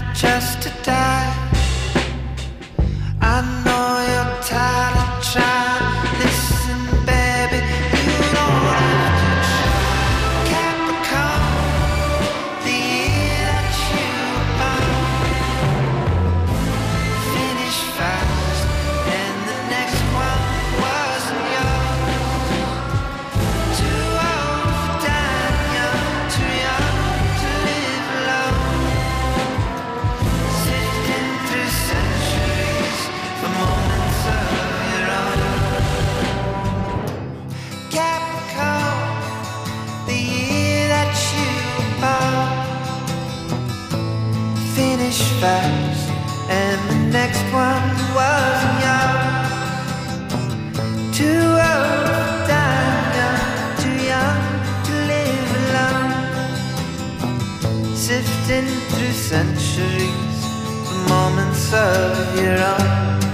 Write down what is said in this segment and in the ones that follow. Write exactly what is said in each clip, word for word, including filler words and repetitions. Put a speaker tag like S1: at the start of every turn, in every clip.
S1: just to die. I know you're tired of trying. Listen, baby, you don't have to try. Capricorn, the year that you were born. Finish fast, and the next one wasn't yours. Too old for dying young, too young to live alone. Sifting through centuries for moments of your own. Capricorn, the year that you were born. Finish fast, and the next one wasn't yours. Too old for dying young, too young to live alone. Sifting through centuries for moments of your own.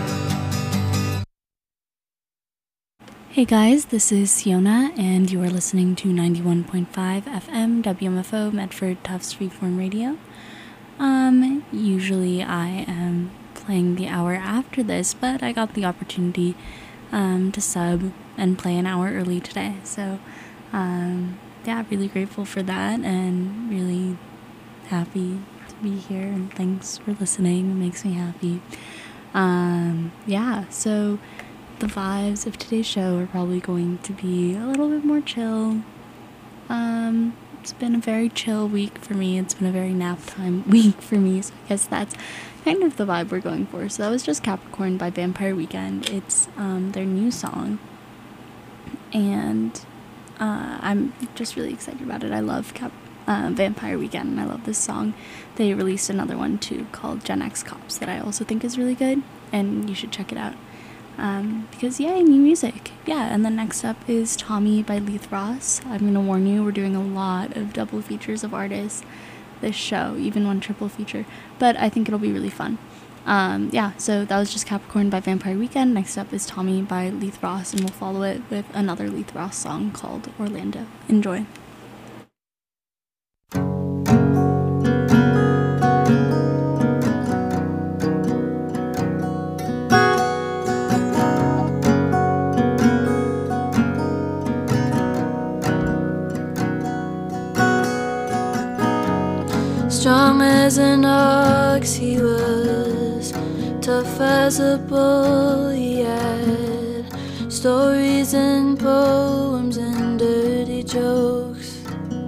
S2: Hey guys, this is Siona, and you are listening to ninety-one point five F M W M F O Medford Tufts Freeform Radio. Um, usually I am playing the hour after this, but I got the opportunity um, to sub and play an hour early today. So, um, yeah, really grateful for that and really happy to be here, and thanks for listening. It makes me happy. Um, yeah, so the vibes of today's show are probably going to be a little bit more chill. Um, it's been a very chill week for me. It's been a very nap time week for me, so I guess that's kind of the vibe we're going for. So that was just Capricorn by Vampire Weekend. It's um, their new song, and uh, I'm just really excited about it. I love Cap- uh, Vampire Weekend, and I love this song. They released another one too called Gen X Cops that I also think is really good, and you should check it out. Um, because yay, new music. Yeah, and then next up is Tommy by Leith Ross. I'm gonna warn you, we're doing a lot of double features of artists this show, even one triple feature, but I think it'll be really fun. Um, yeah, so that was just Capricorn by Vampire Weekend. Next up is Tommy by Leith Ross, and we'll follow it with another Leith Ross song called Orlando. Enjoy.
S3: Strong as an ox he was, tough as a bull. He had stories and poems and dirty jokes.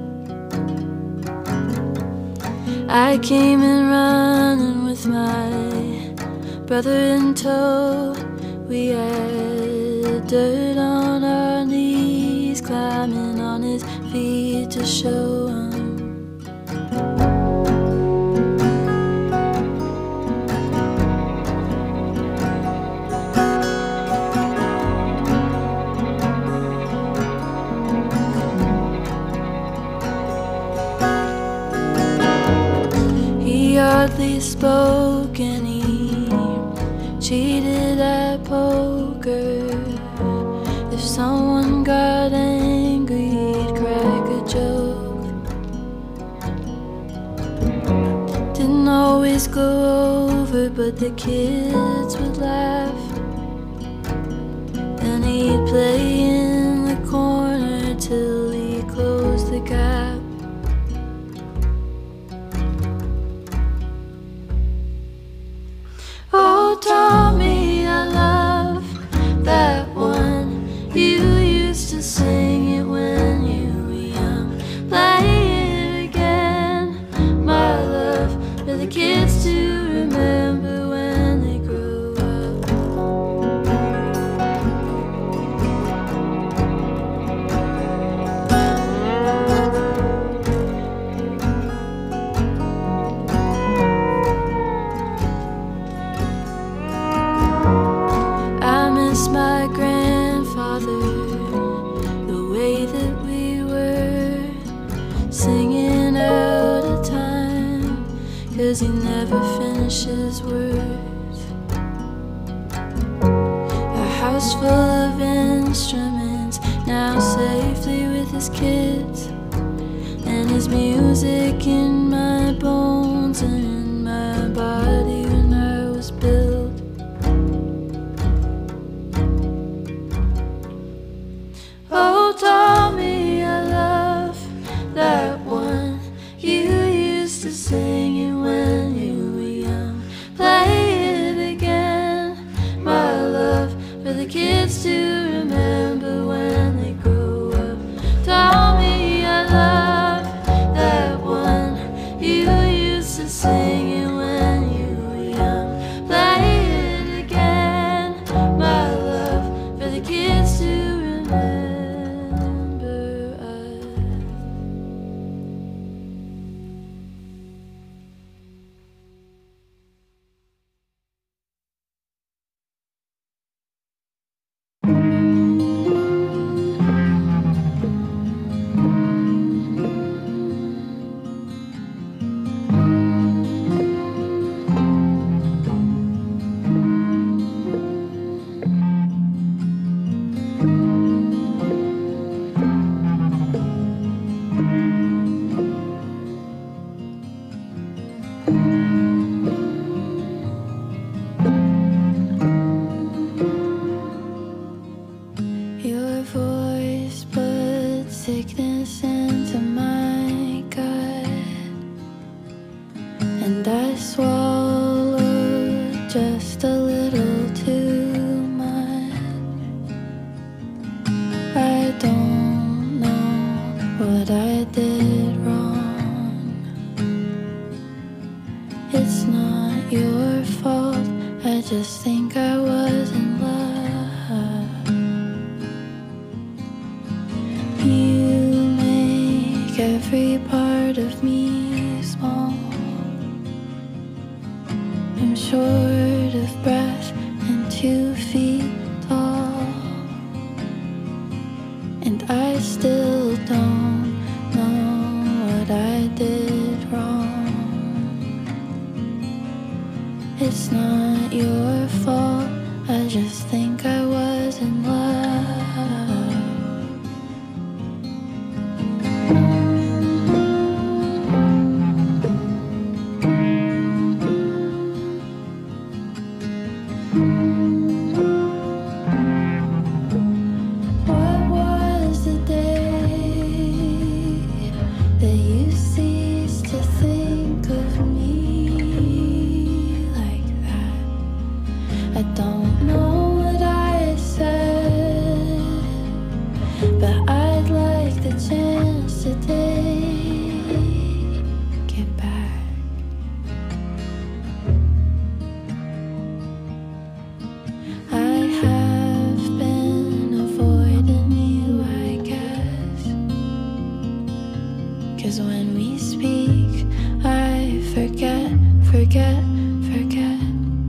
S3: I came in running with my brother in tow. We had dirt on our knees, climbing on his feet to show him. Hardly spoke, and he cheated at poker. If someone got angry, he'd crack a joke. Didn't always go over, but the kids would laugh. Then he'd play in the corner till he closed the gap. Oh, Tommy, I love that one. You used to sing it when you were young. Play it again, my love, for the kids to remember when they grow up. I miss my grandfather, the way that we were singing out of time, 'cause he never finishes words. A house full of instruments, now safely with his kids, and his music in my bones and in my swallowed just a little too much. I don't know what I did wrong. It's not your fault, I just think I was in love. You make every part of me small. I'm short of breath and two feet tall, and I still don't know what I did wrong. It's not your fault, I just think I was in love. What was the day that you ceased to think of me like that? I don't know what I said, but I'd like the chance to take it back. I have been avoiding you, I guess, 'cause when we speak, I forget, forget, forget.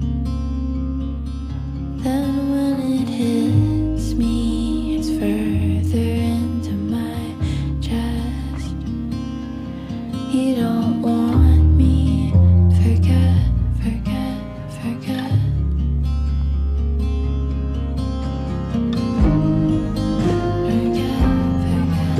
S3: Then when it hits me, it's further into my chest. You don't want me, forget, forget, forget. Forget, forget,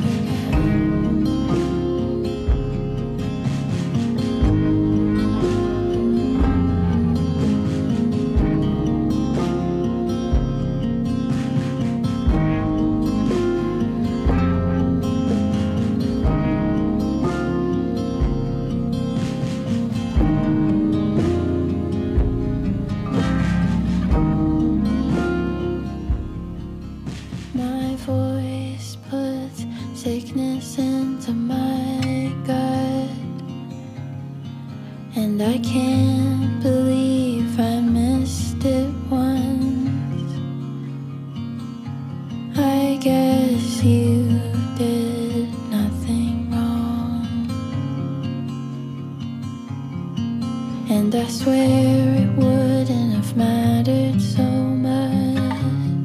S3: My voice puts sickness into my gut, and I can't believe I missed it once. I guess you did nothing wrong, and I swear it wouldn't have mattered so much.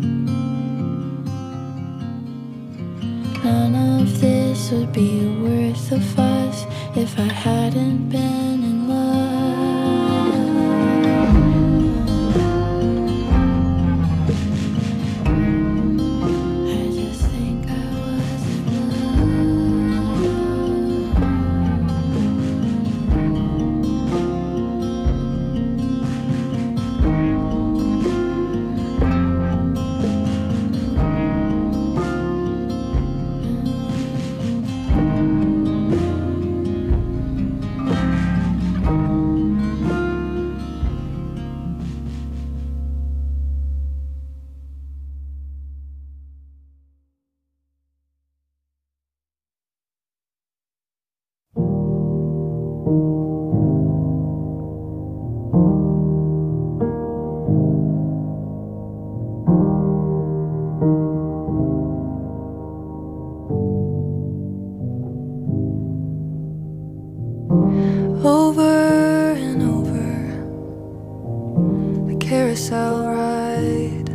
S3: None of this would be worth a fuss if I hadn't been in love. I just think I was in over and over, the carousel ride.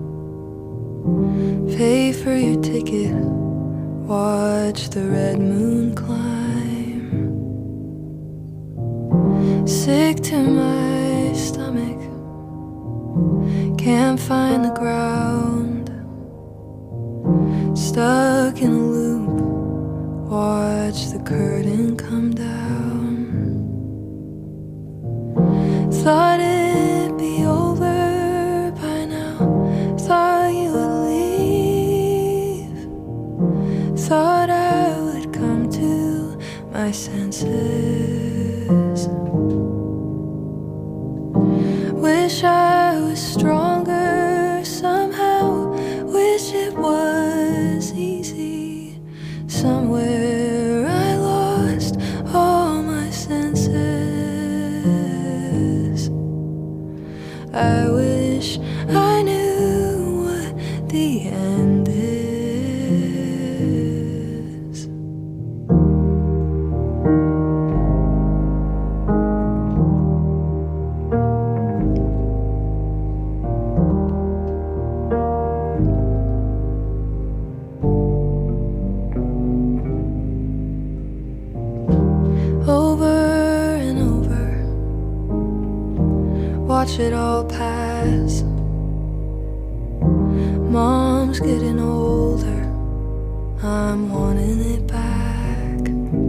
S3: Pay for your ticket, watch the red moon climb. Sick to my stomach, can't find the ground. Stuck in a loop, watch the curtain come down. Thought it'd be over by now, thought you would leave, thought I would come to my senses. watch it all pass. Mom's getting older, I'm wanting it back.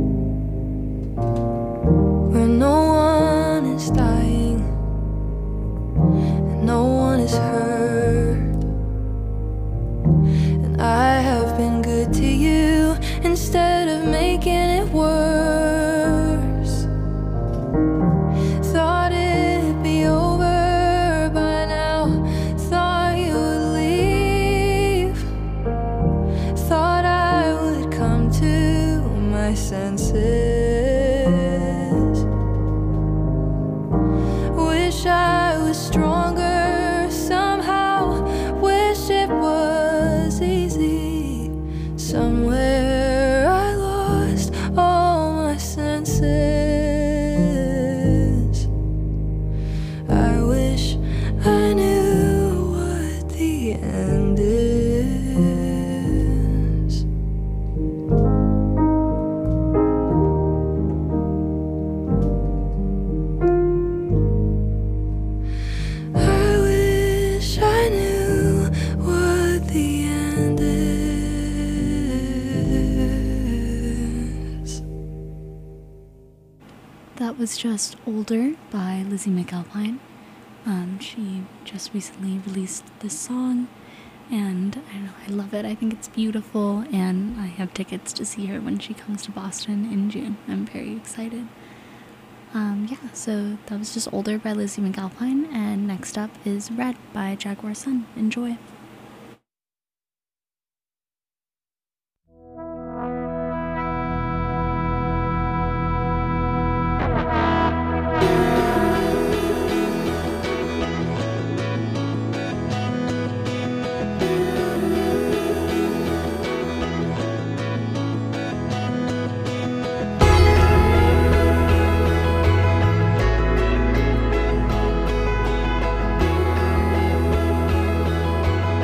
S3: Where no one is dying and no one is hurt, and I have been good to you instead of making it worse. Thought it'd be over by now, thought you would leave, thought I would come to my senses. Wish I was stronger somehow, wish it was easy. Somewhere I lost all my senses. I wish I knew what the end is. I wish I knew what the end is.
S2: That was just Older by Lizzie McAlpine. Um, she just recently released this song, and I don't know, I love it. I think it's beautiful, and I have tickets to see her when she comes to Boston in June. I'm very excited. Um, yeah, so that was just Older by Lizzie McAlpine, and next up is Red by Jaguar Sun. Enjoy.
S3: I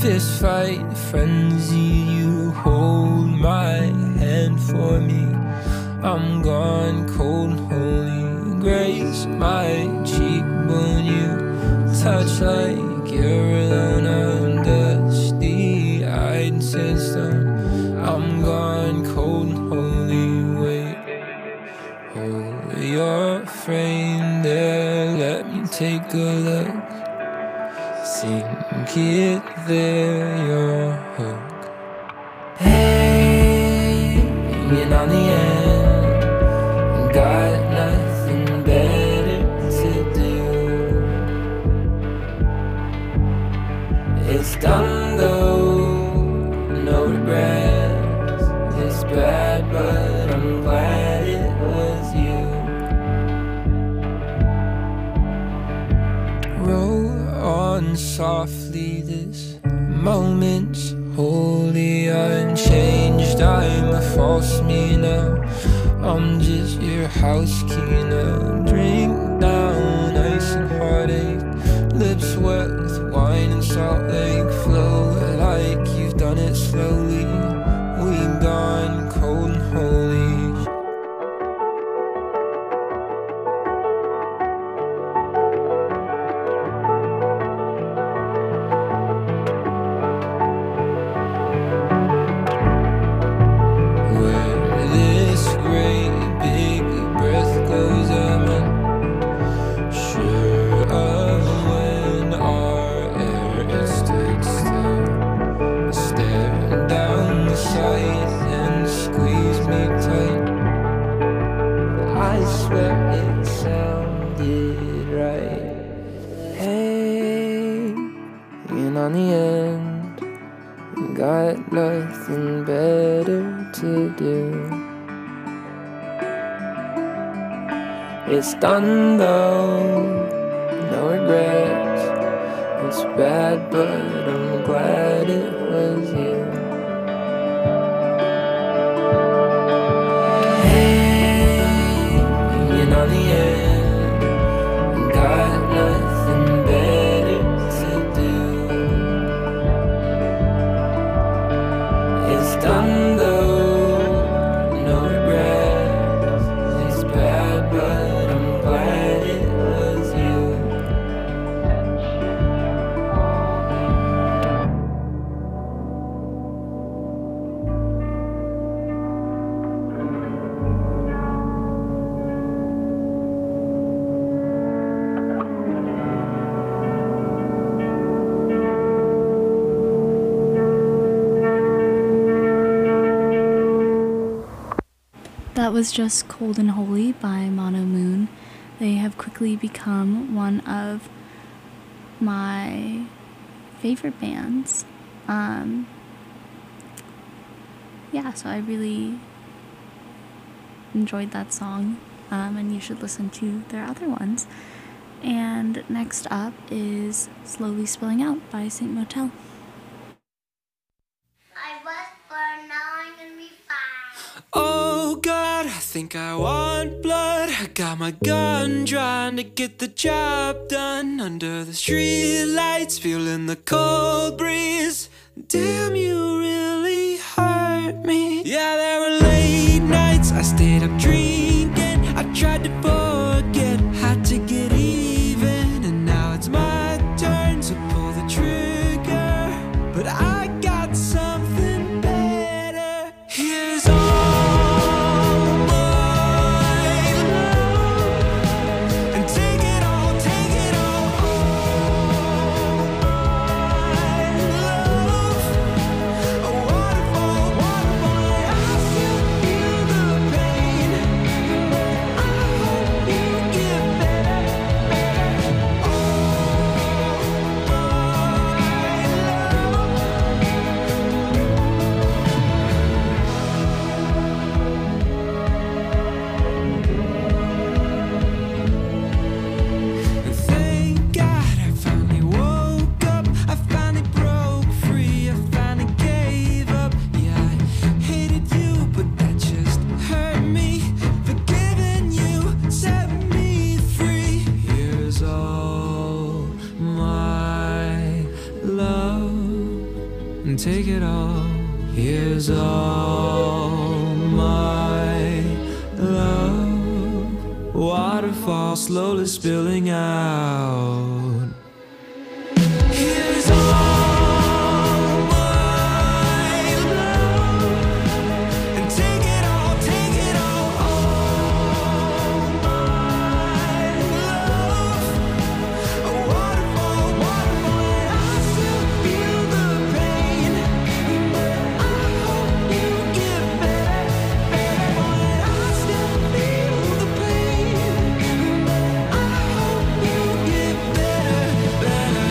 S4: fist fight frenzy, you hold my hand for me. I'm gone cold, holy grace my cheekbone, you touch like you're alone on dusty eyed system. I'm gone cold, holy wait. Hold your frame there, let me take a look. Sink it there, your hook. Hey, hanging on the end, got nothing better to do. It's done though, no regrets. It's bad, but I'm glad it was you. Roll on softly, this moment's wholly unchanged. I'm a false me now, I'm just your house key now. Drink down ice and heartache, lips wet with wine and salt lake. Flow like you've done it slowly, we gone cold and holy. On the end, got nothing better to do. It's done though, no regrets. It's bad, but I'm glad it was you. Hey, hanging on the end, got nothing better to do. It's done though, no regrets. It's bad, but I'm glad it was you.
S2: That was just Cold and Holy by Mono Moon. They have quickly become one of my favorite bands. Um, yeah, so I really enjoyed that song, um, and you should listen to their other ones. And next up is Slowly Spilling Out by Saint Motel.
S4: Oh God, I think I want blood. I got my gun, trying to get the job done. Under the street lights, feeling the cold breeze. Damn, you really hurt me. Yeah, there were late nights, I stayed up drinking. I tried to forget, had to get even. And now it's my turn to pull the trigger, but I got something better. Here's all
S1: You
S4: take it all. Here's all my love. Waterfall slowly spilling out. Here's all my love. And take it all, take it all. All my love. A waterfall, waterfall. And I still feel the pain, but I hope you get better, better. And I still feel the pain, but I hope you get better, better.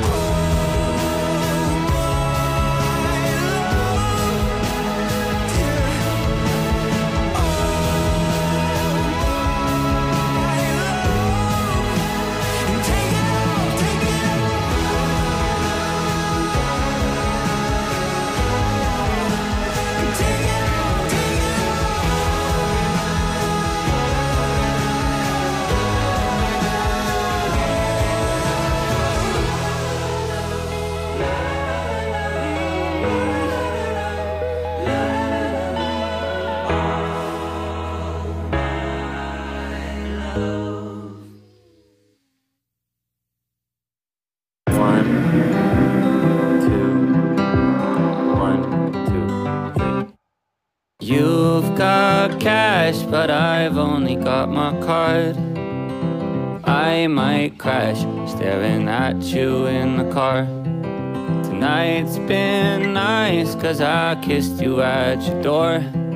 S5: One, two, one, two, three. You've got cash, but I've only got my card. I might crash, staring at you in the car. Tonight's been nice, cause I kissed you at your door.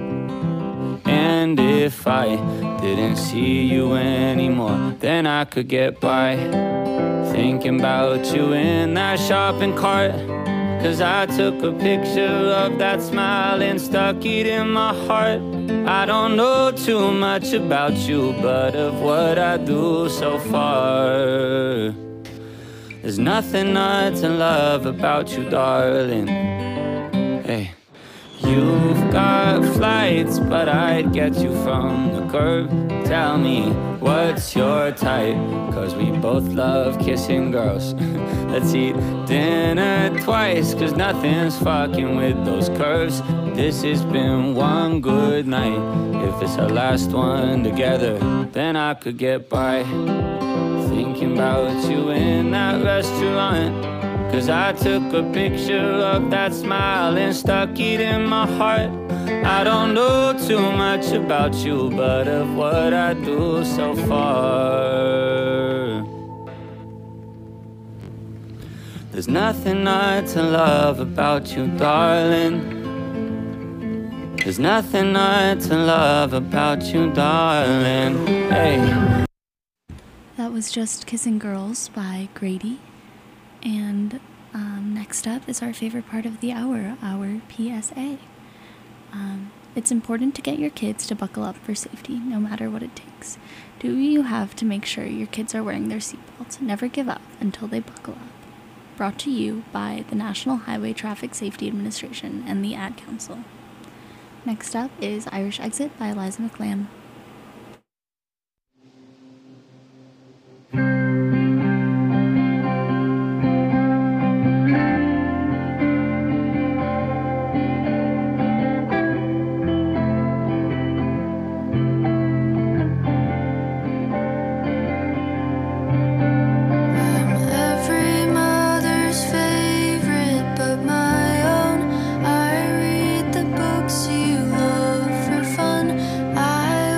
S5: And if I didn't see you anymore, then I could get by thinking about you in that shopping cart. Cause I took a picture of that smile and stuck it in my heart. I don't know too much about you, but of what I do so far, there's nothing not to love about you, darling. Hey, you've got flights, but I'd get you from the curb. Tell me, what's your type? Cause we both love kissing girls. Let's eat dinner twice, cause nothing's fucking with those curves. This has been one good night. If it's our last one together, then I could get by thinking about you in that restaurant. Cause I took a picture of that smile and stuck it in my heart. I don't know too much about you, but of what I do so far, there's nothing not to love about you, darling. There's nothing not to love about you, darling. Hey.
S2: That was just Kissing Girls by Grady. And um, next up is our favorite part of the hour, our P S A. Um, it's important to get your kids to buckle up for safety, no matter what it takes. Do you have to make sure your kids are wearing their seatbelts? Never give up until they buckle up. Brought to you by the National Highway Traffic Safety Administration and the Ad Council. Next up is Irish Exit by Eliza McLean.
S3: I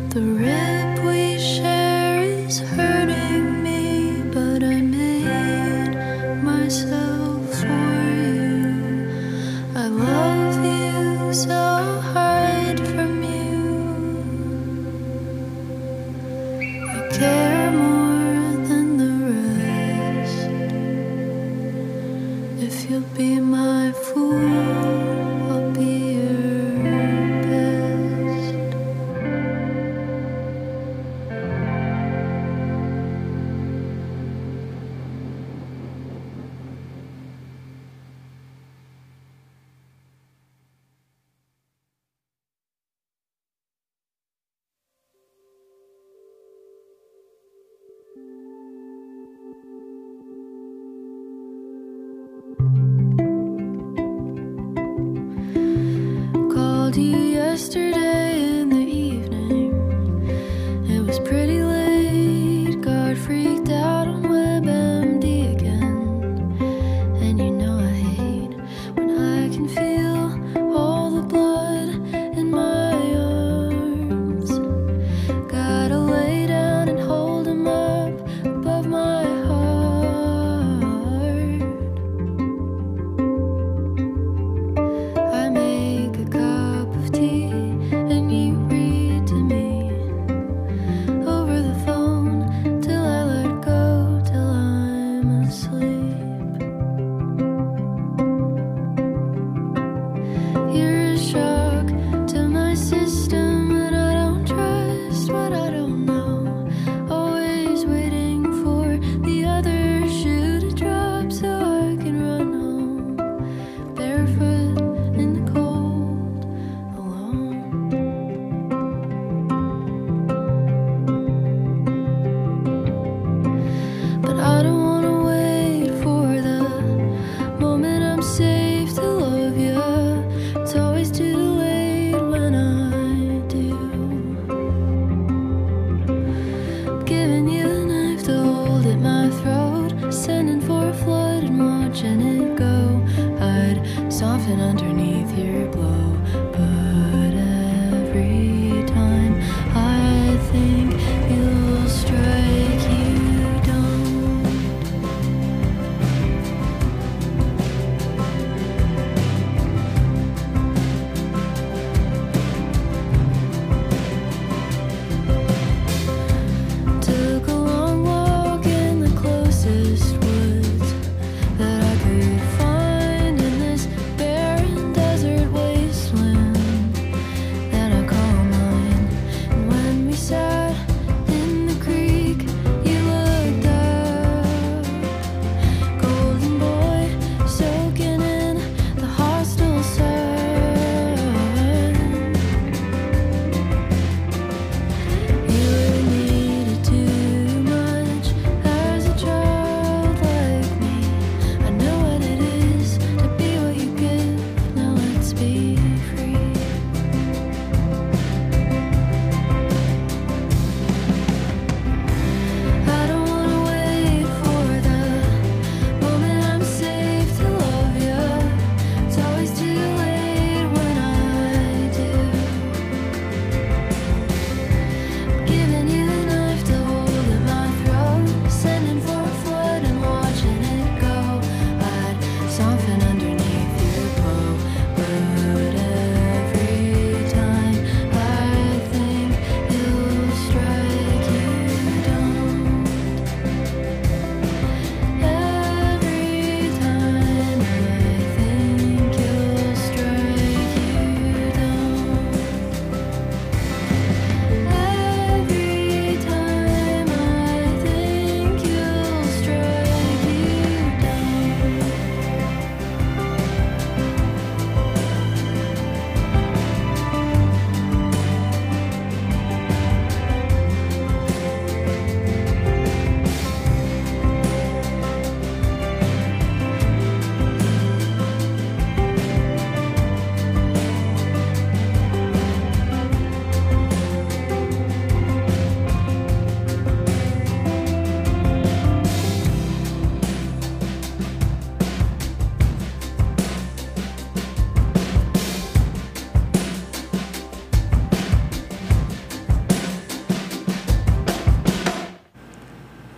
S3: The rib we share is hurting me, but I made myself for you. I love you, so I'll hide from you. I care more than the rest. If you'll be my fool, I'll be your best.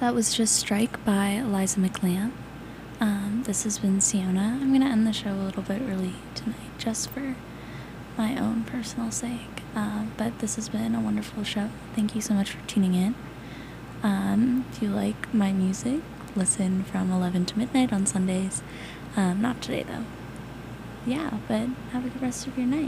S2: That was just Strike by Eliza McLamp. Um, this has been Siona. I'm going to end the show a little bit early tonight just for my own personal sake. Uh, but this has been a wonderful show. Thank you so much for tuning in. Um, if you like my music, listen from eleven to midnight on Sundays. Um, not today, though. Yeah, but have a good rest of your night.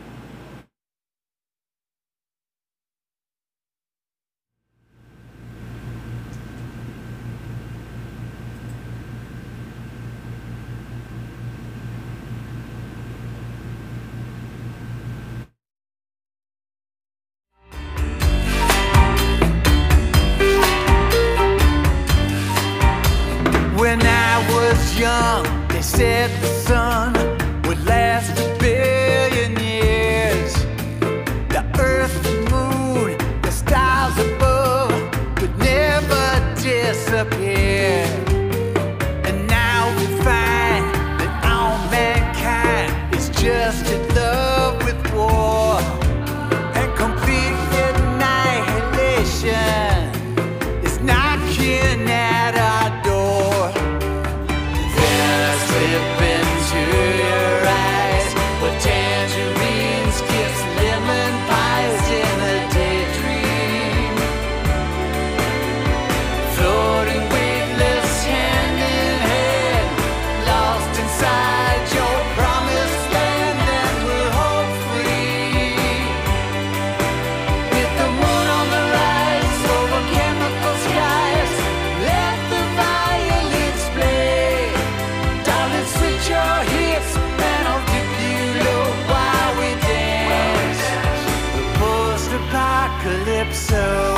S1: When I was young, they said the sun would last a billion years. The earth, the moon, the stars above would never disappear. And now we find that all mankind is just in love with war and complete annihilation is knocking at our door. Then I slip into your eyes with tangerines, kiss, lemon pies in a daydream, floating weightless hand in hand, lost inside your promised land, and we're home free. With the moon on the rise over chemical skies, let the violins play. Darling, switch your hips and I'll dip you low while we dance. The post-apocalypso.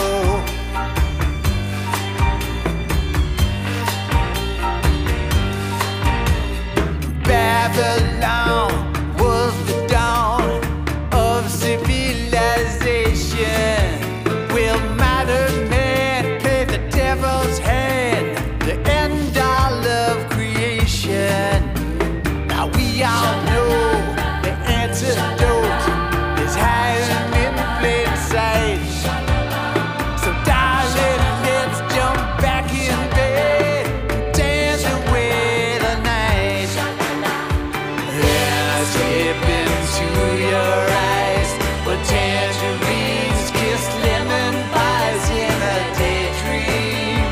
S1: Babylon was the dawn of civilization. Will modern man play the devil's hand, the end all of creation? Now we all know the antidote is hiding in plain sight. So darling, let's jump back in bed and dance away the night. Then I slip into your eyes with tangerines, kiss, lemon pies in a daydream,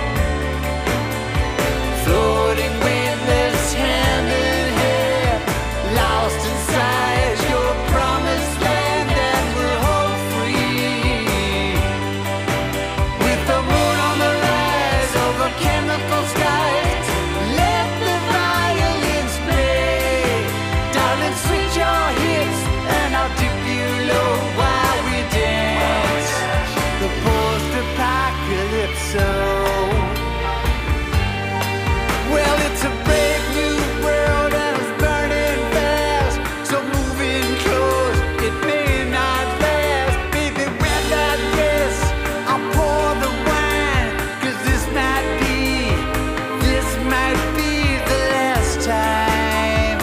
S1: floating weightless hand in hand, lost inside your promised land, and we're home free. With the moon on the rise over chemical skies, let the violins play. Darling, switch your hips and I'll dip you low while we dance. The post-apocalypso. Well, it's a brave new world and it's burning fast, so moving close, it may not last. Baby, wear that dress, I'll pour the wine, 'cause this might be, this might be the last time.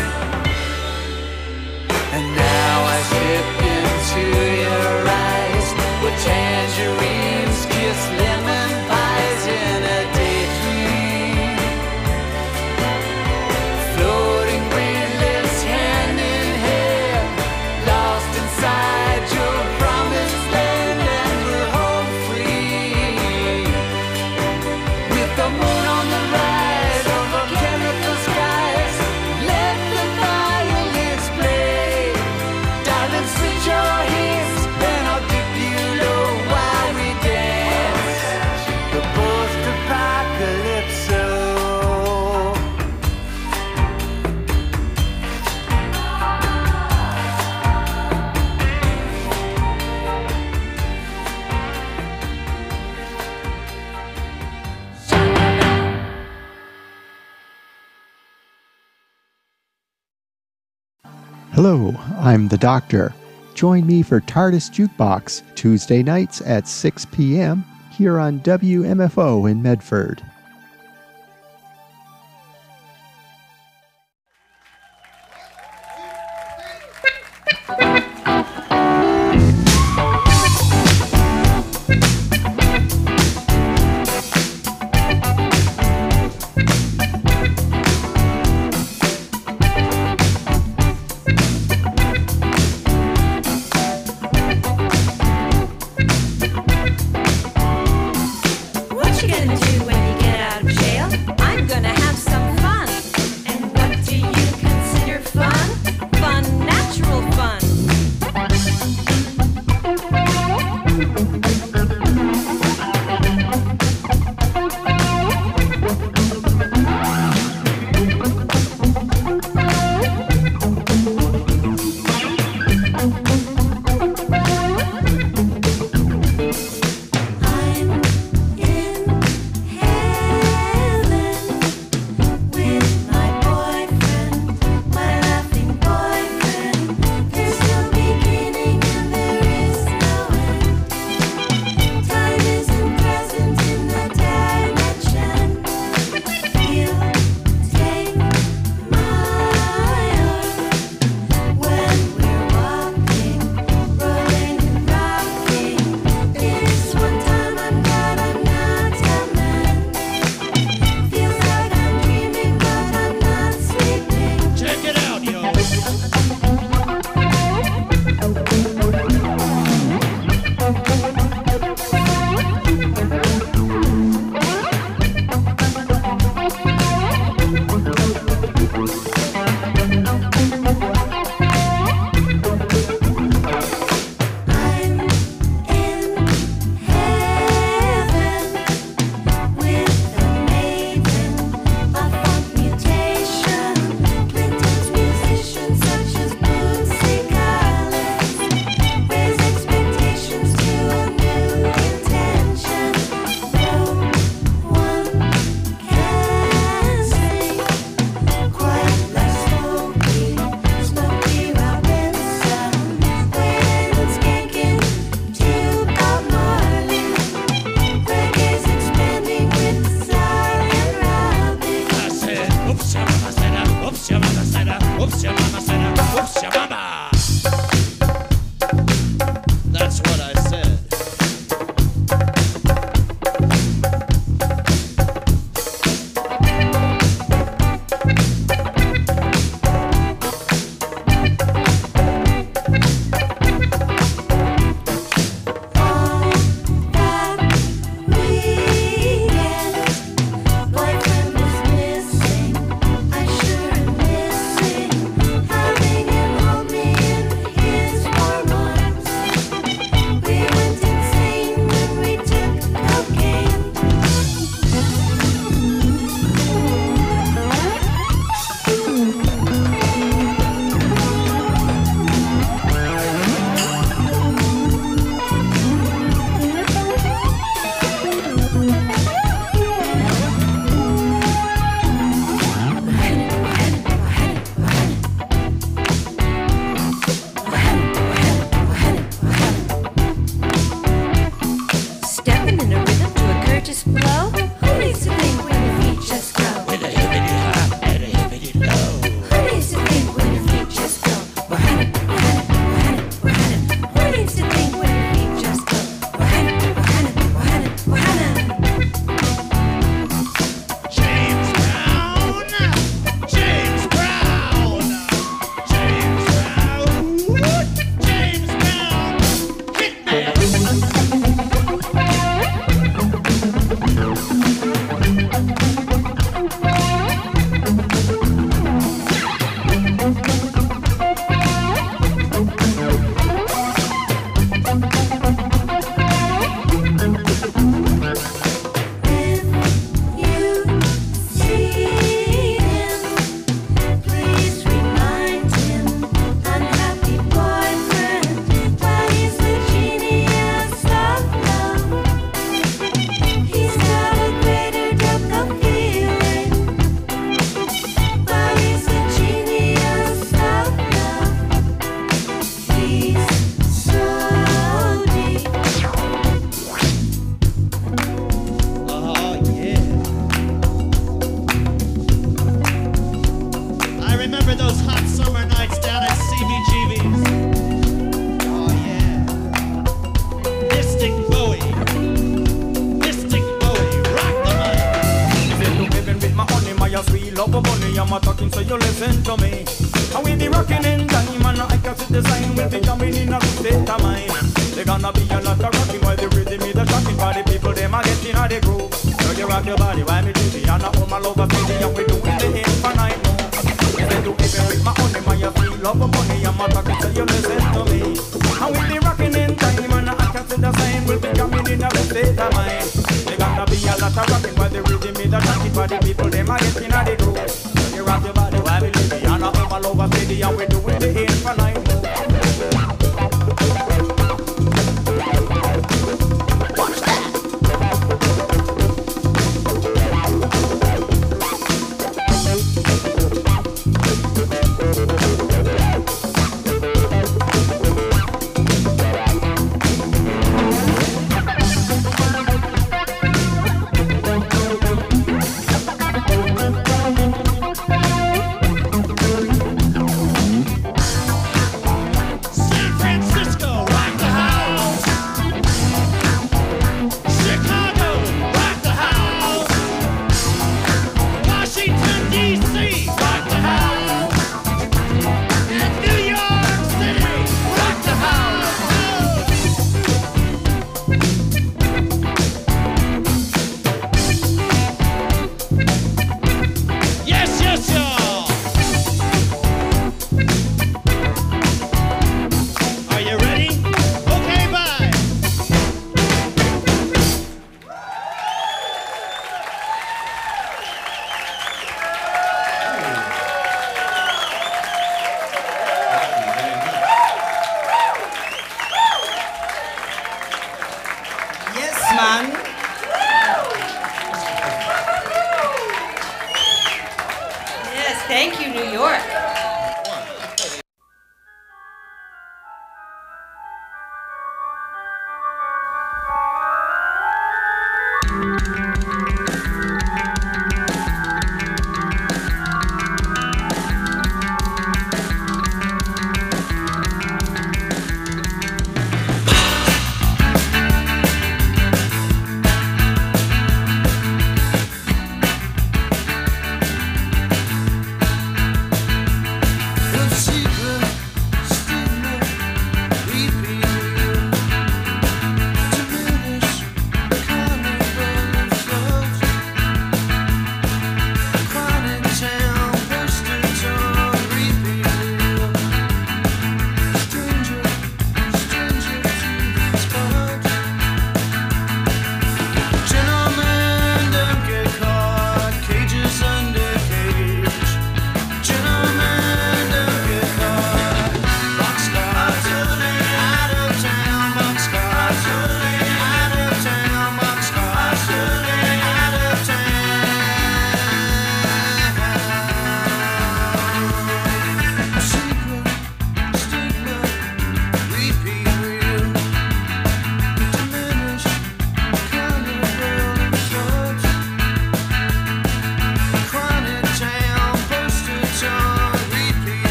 S1: And now I slip into your eyes with tangerines, kiss, lemon pies in a daydream, floating weightless hand in hand, lost inside your promised land, and we're home free. With the moon on the rise over chemical skies, let the violins play. Darling, switch your hips and I'll dip you low while we dance. The post-apocalypso.
S6: Hello, I'm the Doctor. Join me for TARDIS Jukebox Tuesday nights at six p.m. here on W M F O in Medford.
S7: listen to me. And we be rocking in time, and I can see the sign. We'll be jumping in a good state of mind. There's gonna be a lot of rocking while the rhythm is the shocking. For the people, them are getting out the groove. So you rock your body while me do the and I hold my love of city. And we doing the infinite move. Listen to even with my honey, man, you feel love of money. I'm a talking, so you listen to me. And we be rocking in time, and I can see the sign. We'll be jumping in a good state of mind. There's gonna be a lot of rocking while the rhythm is the shocking. For the people, them are getting out the groove. So you rock your body while we do the and I hold my love of city. And we doing the infinite move.
S8: Thank you, New York.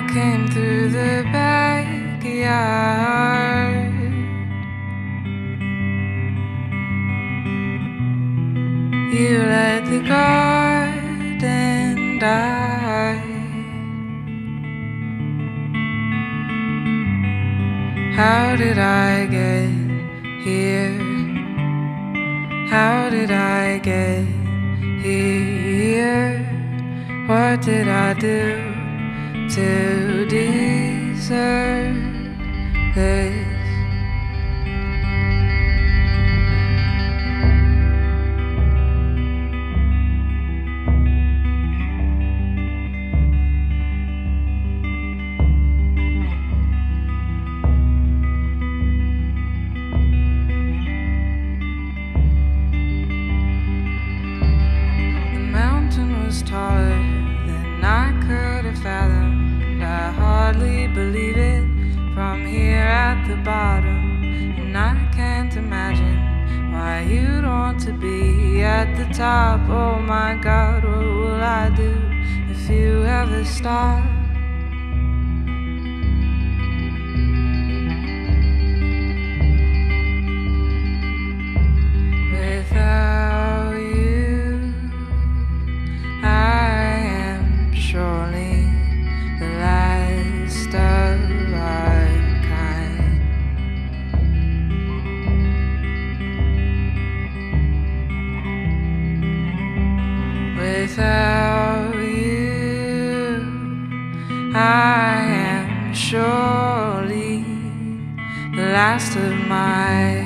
S8: came through the backyard. You let the garden die. How did I get here? How did I get here? What did I do to deserve this? Was taller than I could have fathomed. I hardly believe it from here at the bottom, and I can't imagine why you'd want to be at the top. Oh my God, what will I do if you ever stop? Without you, I am surely the last of our kind. Without you, I am surely the last of my